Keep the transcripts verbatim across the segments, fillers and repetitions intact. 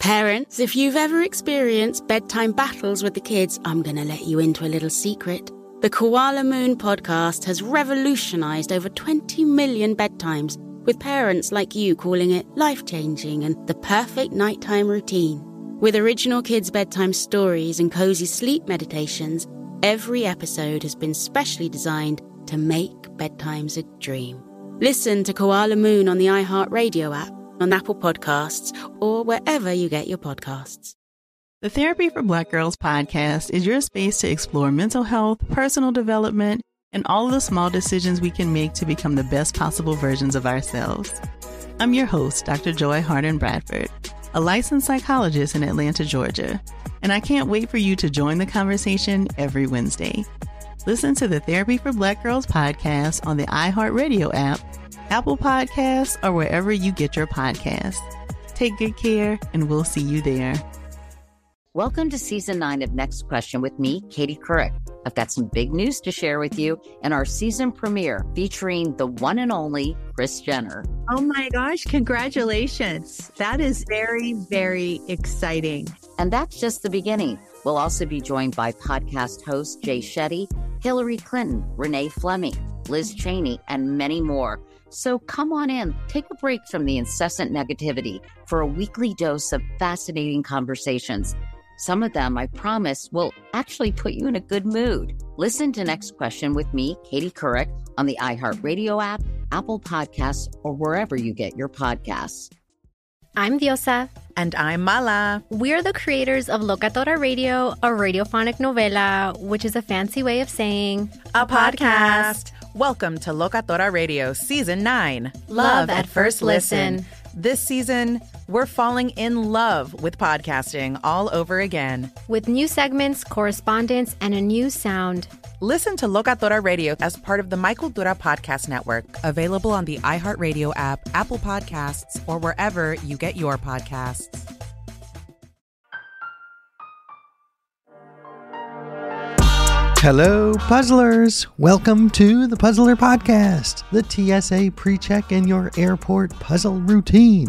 Parents, if you've ever experienced bedtime battles with the kids, I'm going to let you into a little secret. The Koala Moon podcast has revolutionized over twenty million bedtimes, with parents like you calling it life-changing and the perfect nighttime routine. With original kids' bedtime stories and cozy sleep meditations, every episode has been specially designed to make bedtimes a dream. Listen to Koala Moon on the iHeartRadio app, on Apple Podcasts, or wherever you get your podcasts. The Therapy for Black Girls podcast is your space to explore mental health, personal development, and all of the small decisions we can make to become the best possible versions of ourselves. I'm your host, Doctor Joy Harden Bradford, a licensed psychologist in Atlanta, Georgia, and I can't wait for you to join the conversation every Wednesday. Listen to the Therapy for Black Girls podcast on the iHeartRadio app, Apple Podcasts, or wherever you get your podcasts. Take good care, and we'll see you there. Welcome to season nine of Next Question with me, Katie Couric. I've got some big news to share with you in our season premiere featuring the one and only Kris Jenner. Oh my gosh, congratulations. That is very, very exciting. And that's just the beginning. We'll also be joined by podcast host Jay Shetty, Hillary Clinton, Renee Fleming, Liz Cheney, and many more. So come on in, take a break from the incessant negativity for a weekly dose of fascinating conversations. Some of them, I promise, will actually put you in a good mood. Listen to Next Question with me, Katie Couric, on the iHeartRadio app, Apple Podcasts, or wherever you get your podcasts. I'm Diosa. And I'm Mala. We're the creators of Locatora Radio, a radiophonic novela, which is a fancy way of saying a podcast. Welcome to Locatora Radio Season nine. Love at First Listen. This season, we're falling in love with podcasting all over again. With new segments, correspondence, and a new sound. Listen to Locatora Radio as part of the My Cultura Podcast Network. Available on the iHeartRadio app, Apple Podcasts, or wherever you get your podcasts. Hello, puzzlers. Welcome to the Puzzler Podcast, the T S A pre-check in your airport puzzle routine.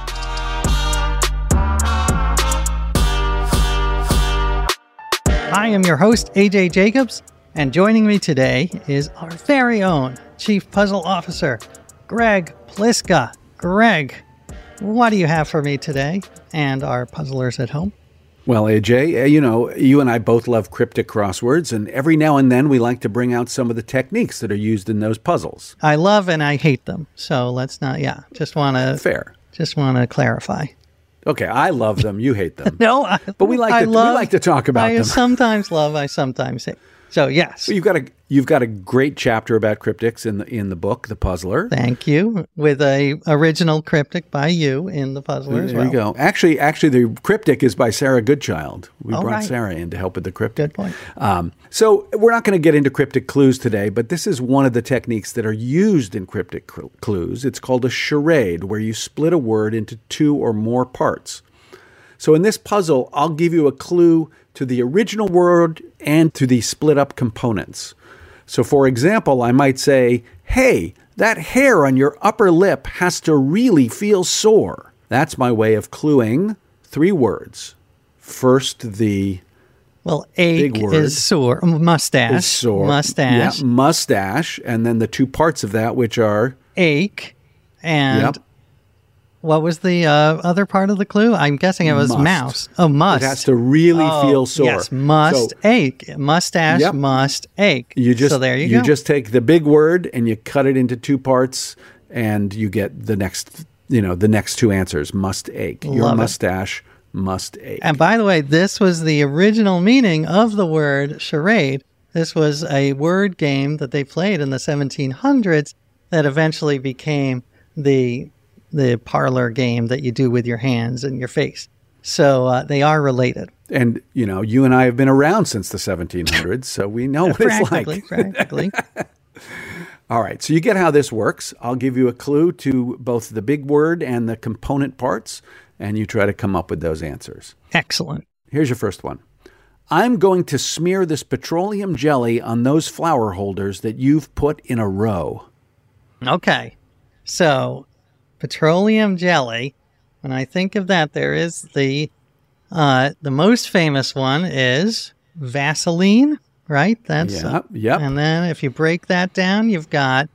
I am your host, A J Jacobs, and joining me today is our very own Chief Puzzle Officer, Greg Pliska. Greg, what do you have for me today and our puzzlers at home? Well, A J, you know, you and I both love cryptic crosswords, and every now and then we like to bring out some of the techniques that are used in those puzzles. I love and I hate them, so let's not, yeah, just want to... Fair. Just want to clarify. Okay, I love them, you hate them. no, I, but we like, I to, love, we like to talk about I them. I sometimes love, I sometimes hate. So, yes. Well, you've got a you've got a great chapter about cryptics in the in the book, The Puzzler. Thank you. With a original cryptic by you in The Puzzler as well. There you go. Actually, actually, the cryptic is by Sarah Goodchild. We oh, brought right. Sarah in to help with the cryptic. Good point. Um, so we're not going to get into cryptic clues today, but this is one of the techniques that are used in cryptic cl- clues. It's called a charade, where you split a word into two or more parts. So in this puzzle, I'll give you a clue to the original word and to the split up components. So for example, I might say, hey, that hair on your upper lip has to really feel sore. That's my way of cluing three words. First, the well, ache big word is sore. Mustache. Is sore. Mustache. Yeah, mustache. And then the two parts of that, which are ache and yep. What was the uh, other part of the clue? I'm guessing it was must. mouse. Oh, must. It has to really oh, feel sore. Yes, must so, ache. Mustache yep. must ache. You just, so there you, you go. You just take the big word and you cut it into two parts, and you get the next, you know, the next two answers. Must ache. Love Your it. mustache must ache. And by the way, this was the original meaning of the word charade. This was a word game that they played in the seventeen hundreds that eventually became the the parlor game that you do with your hands and your face. So uh, they are related. And, you know, you and I have been around since the seventeen hundreds, so we know what it's like. Practically. All right, so you get how this works. I'll give you a clue to both the big word and the component parts, and you try to come up with those answers. Excellent. Here's your first one. I'm going to smear this petroleum jelly on those flower holders that you've put in a row. Okay. So, petroleum jelly. when I think of that, there is the uh, the most famous one is Vaseline, right? That's Yep, uh, yep. And then if you break that down, you've got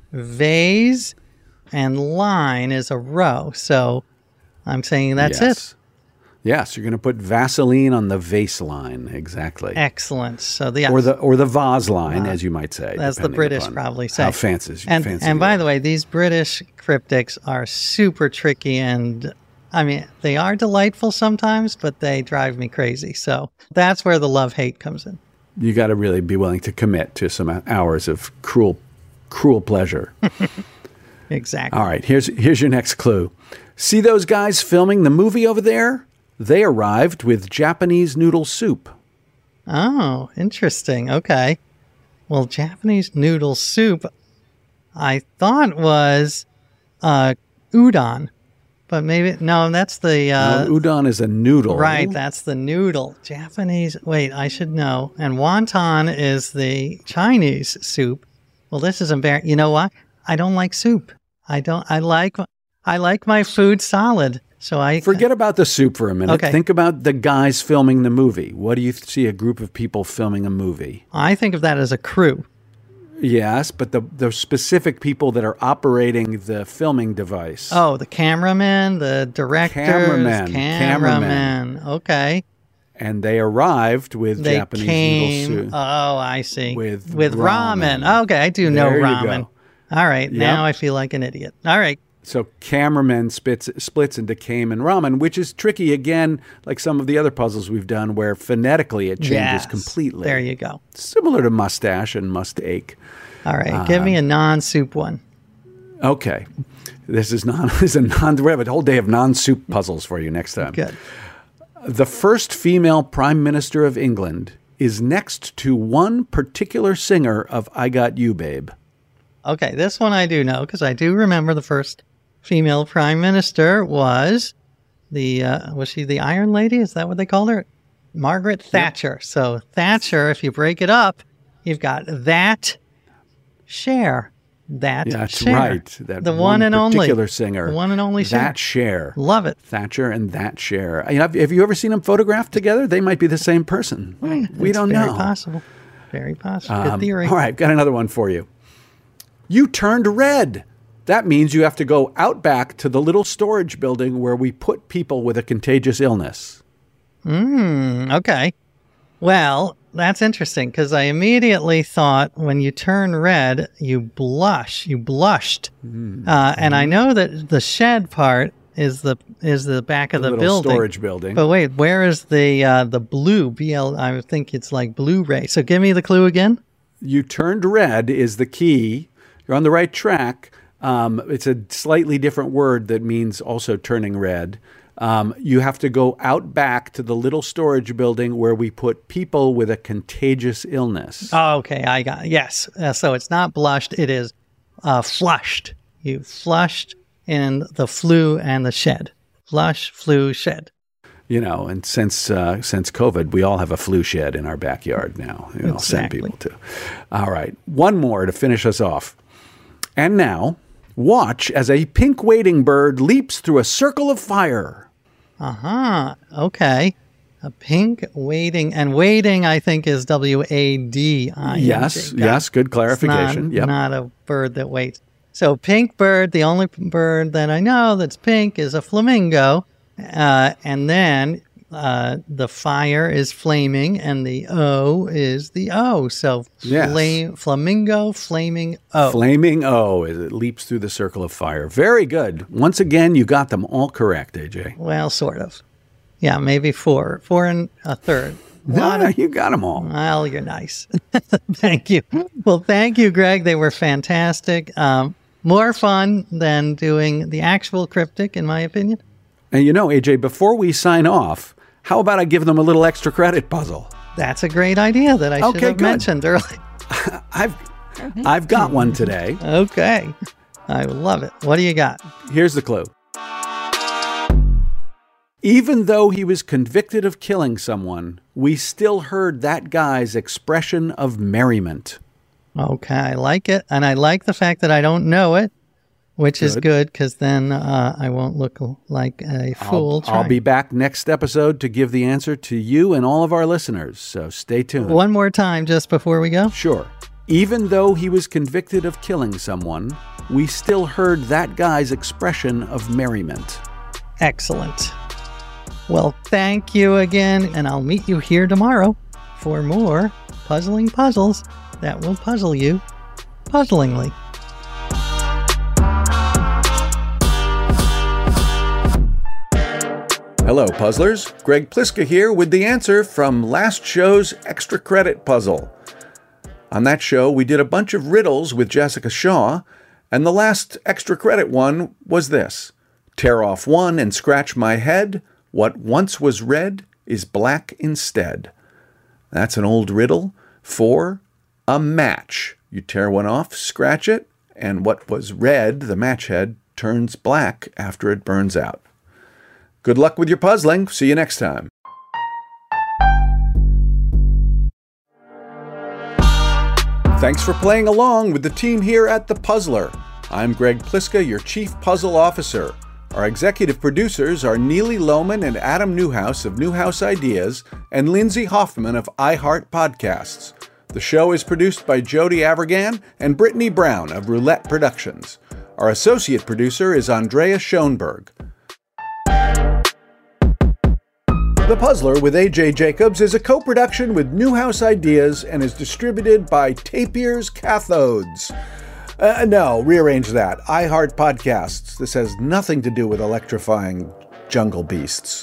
vase and line is a row. So I'm saying that's yes. it. Yes, you're going to put Vaseline on the vase line, exactly. Excellent. So the Or the or the vase line, Uh, as you might say. as the depending British upon probably say. How fancy, And fancy and you by are. the way, these British cryptics are super tricky, and I mean they are delightful sometimes, but they drive me crazy. So that's where the love-hate comes in. You got to really be willing to commit to some hours of cruel, cruel pleasure. Exactly. All right, here's here's your next clue. See those guys filming the movie over there? They arrived with Japanese noodle soup. Oh, interesting. Okay. Well, Japanese noodle soup, I thought was uh, udon, but maybe no. That's the uh, Now, udon is a noodle, right. That's the noodle. Japanese. Wait, I should know. And wonton is the Chinese soup. Well, this is embarrassing. You know what? I don't like soup. I don't. I like. I like my food solid. So I Forget about the soup for a minute. Okay. Think about the guys filming the movie. What do you see a group of people filming a movie? I think of that as a crew. Yes, but the the specific people that are operating the filming device. Oh, the cameraman, the director, Cameraman, cameraman. cameraman. Okay. And they arrived with They Japanese came. noodle soup. Oh, I see. With with ramen. ramen. Okay, I do know There you ramen. go. All right, Yep. now I feel like an idiot. All right. So cameraman splits, splits into came and ramen, which is tricky, again, like some of the other puzzles we've done where phonetically it changes Yes. completely. There you go. Similar to mustache and must-ache. All right, give Um, me a non-soup one. Okay. This is non this is a non we have a whole day of non-soup puzzles for you next time. Good. The first female Prime Minister of England is next to one particular singer of I Got You, Babe. Okay, this one I do know because I do remember the first female prime minister was the, uh, was she the Iron Lady? Is that what they called her? Margaret Thatcher. So Thatcher, if you break it up, you've got that Cher. That Yeah, that's Cher. right. That the one, and only. particular singer. The one and only Cher. That Cher. Love it. Thatcher and that Cher. You know, have, have you ever seen them photographed together? They might be the same person. We It's don't very know. possible. Very possible. Um, Good theory. All right, got another one for you. You turned red. That means you have to go out back to the little storage building where we put people with a contagious illness. Hmm. Okay. Well, that's interesting because I immediately thought when you turn red, you blush. You blushed, Mm. uh, and I know that the shed part is the is the back of The the, little building. storage building. But wait, where is the uh, the blue B L? I would think it's like Blu-ray. So give me the clue again. You turned red is the key. You're on the right track. Um, it's a slightly different word that means also turning red. Um, you have to go out back to the little storage building where we put people with a contagious illness. Oh, okay, I got yes. Uh, so it's not blushed; it is uh, flushed. You flushed in the flu and the shed. Flush, flu, shed. You know, and since uh, since COVID, we all have a flu shed in our backyard now. You know, Exactly. send people to. All right, one more to finish us off. And now, watch as a pink wading bird leaps through a circle of fire. Uh huh. Okay. A pink wading, and wading, I think, is W A D I N G. Yes, Got yes, it. good clarification. It's Yep. not, not a bird that waits. So, pink bird, the only bird that I know that's pink is a flamingo. Uh, and then uh, the fire is flaming, and the O is the O. So, Yes. fla- flamingo, flaming O. Flaming O as it leaps through the circle of fire. Very good. Once again, you got them all correct, A J. Well, sort of. Yeah, maybe four. Four and a third. No, you got them all. Well, you're nice. Thank you. Well, thank you, Greg. They were fantastic. Um, more fun than doing the actual cryptic, in my opinion. And you know, A J, before we sign off, how about I give them a little extra credit puzzle? That's a great idea that I should Okay, have good. mentioned earlier. I've I've got one today. Okay. I love it. What do you got? Here's the clue. Even though he was convicted of killing someone, we still heard that guy's expression of merriment. Okay, I like it. And I like the fact that I don't know it. which good. is good because then uh, I won't look like a fool. I'll, I'll be back next episode to give the answer to you and all of our listeners, so stay tuned. One more time just before we go. Sure. Even though he was convicted of killing someone, we still heard that guy's expression of merriment. Excellent. Well, thank you again, and I'll meet you here tomorrow for more puzzling puzzles that will puzzle you puzzlingly. Hello, puzzlers. Greg Pliska here with the answer from last show's extra credit puzzle. On that show, we did a bunch of riddles with Jessica Shaw, and the last extra credit one was this. Tear off one and scratch my head. What once was red is black instead. That's an old riddle for a match. You tear one off, scratch it, and what was red, the match head, turns black after it burns out. Good luck with your puzzling. See you next time. Thanks for playing along with the team here at The Puzzler. I'm Greg Pliska, your Chief Puzzle Officer. Our executive producers are Neely Lohman and Adam Newhouse of Newhouse Ideas and Lindsay Hoffman of iHeart Podcasts. The show is produced by Jody Avergan and Brittany Brown of Roulette Productions. Our associate producer is Andrea Schoenberg. The Puzzler with A J Jacobs is a co-production with Newhouse Ideas and is distributed by Tapier's Cathodes. Uh, no, rearrange that. iHeart Podcasts. This has nothing to do with electrifying jungle beasts.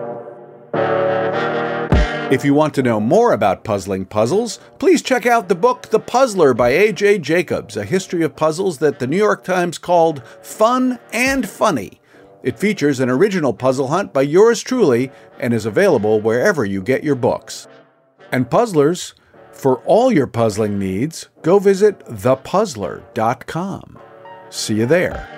If you want to know more about puzzling puzzles, please check out the book The Puzzler by A J Jacobs, a history of puzzles that the New York Times called fun and funny. It features an original puzzle hunt by yours truly and is available wherever you get your books. And puzzlers, for all your puzzling needs, go visit the puzzler dot com. See you there.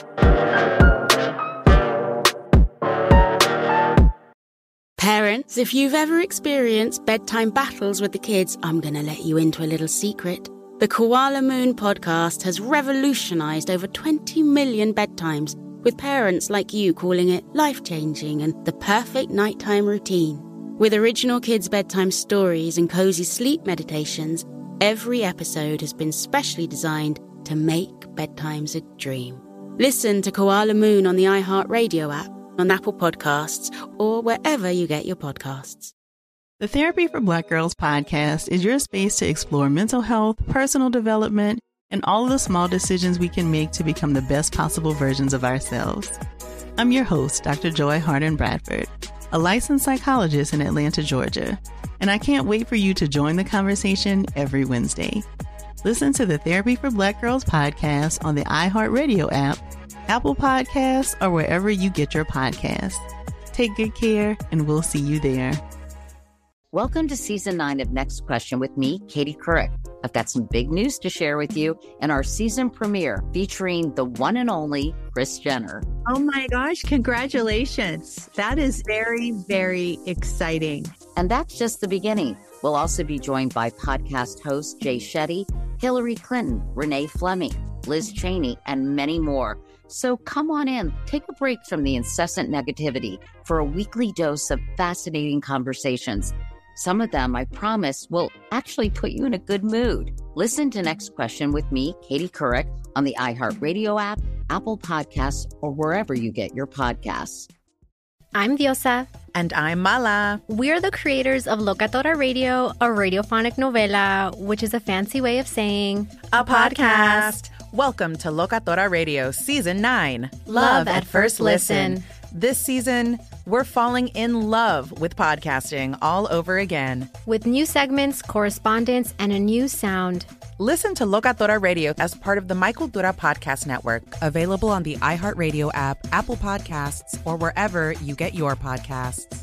Parents, if you've ever experienced bedtime battles with the kids, I'm going to let you into a little secret. The Koala Moon podcast has revolutionized over twenty million bedtimes, with parents like you calling it life-changing and the perfect nighttime routine. With original kids' bedtime stories and cozy sleep meditations, every episode has been specially designed to make bedtimes a dream. Listen to Koala Moon on the iHeart Radio app, on Apple Podcasts, or wherever you get your podcasts. The Therapy for Black Girls podcast is your space to explore mental health, personal development, and all of the small decisions we can make to become the best possible versions of ourselves. I'm your host, Doctor Joy Harden Bradford, a licensed psychologist in Atlanta, Georgia, and I can't wait for you to join the conversation every Wednesday. Listen to the Therapy for Black Girls podcast on the iHeart Radio app, Apple Podcasts, or wherever you get your podcasts. Take good care, and we'll see you there. Welcome to season nine of Next Question with me, Katie Couric. I've got some big news to share with you in our season premiere featuring the one and only Kris Jenner. Oh my gosh, congratulations. That is very, very exciting. And that's just the beginning. We'll also be joined by podcast host Jay Shetty, Hillary Clinton, Renee Fleming, Liz Cheney, and many more. So come on in, take a break from the incessant negativity for a weekly dose of fascinating conversations. Some of them, I promise, will actually put you in a good mood. Listen to Next Question with me, Katie Couric, on the iHeart Radio app, Apple Podcasts, or wherever you get your podcasts. I'm Diosa. And I'm Mala. We're the creators of Locatora Radio, a radiophonic novela, which is a fancy way of saying a podcast. Welcome to Locatora Radio Season nine. Love at First Listen. This season, we're falling in love with podcasting all over again. With new segments, correspondence, and a new sound. Listen to Locatora Radio as part of the Michael Dura Podcast Network, available on the iHeart Radio app, Apple Podcasts, or wherever you get your podcasts.